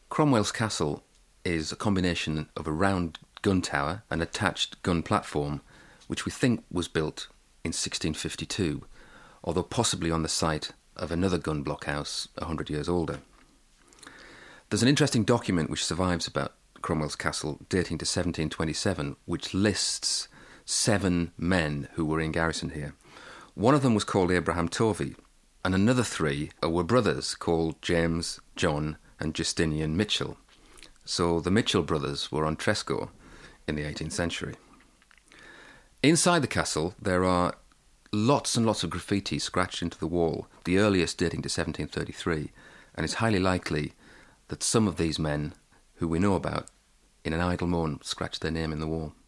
Cromwell's castle is a combination of a round gun tower and attached gun platform, which we think was built in 1652, although possibly on the site of another gun blockhouse 100 years older. There's an interesting document which survives about Cromwell's castle dating to 1727, which lists 7 men who were in garrison here. One of them was called Abraham Tovey, and another 3 were brothers called James, John and Justinian Mitchell. So the Mitchell brothers were on Tresco in the 18th century. Inside the castle there are lots and lots of graffiti scratched into the wall, the earliest dating to 1733, and it's highly likely that some of these men, who we know about, in an idle moment scratched their name in the wall.